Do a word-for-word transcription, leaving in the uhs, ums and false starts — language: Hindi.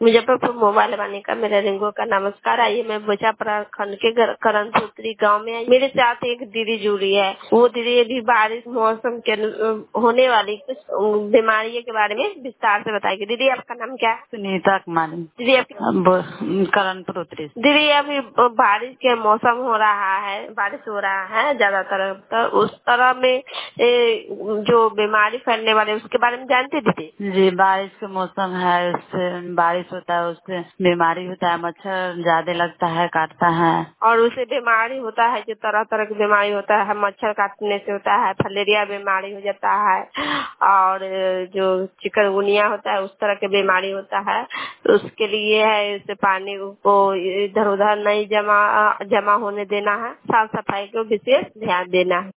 मुजफ्फरपुर मोबाइल वाले का मेरा रिंगो का नमस्कार। आइए मैं बोचा प्रखंड के करनपुत्री गांव में आई। मेरे साथ एक दीदी जुड़ी है। वो दीदी अभी बारिश मौसम के अनु- होने वाली कुछ बीमारियों के बारे में विस्तार से बताएगी। दीदी आपका नाम क्या है? सुनीता कुमारी। दीदी आपकी करणपुर उत्तरी। दीदी अभी बारिश के मौसम हो रहा है, बारिश हो रहा है ज्यादातर, तो उस तरह में ए, जो बीमारी फैलने वाले उसके बारे में जानते दीदी? जी, बारिश का मौसम है, उससे बारिश होता है, उससे बीमारी होता है, मच्छर ज्यादा लगता है, काटता है। और उसे बीमारी होता है जो तरह तरह की बीमारी होता है, मच्छर काटने से होता है, फलेरिया बीमारी हो जाता है, और जो चिकनगुनिया होता है उस तरह की बीमारी होता है। तो उसके लिए है इसे पानी को इधर उधर नहीं जमा जमा होने देना है, साफ सफाई को विशेष ध्यान देना है।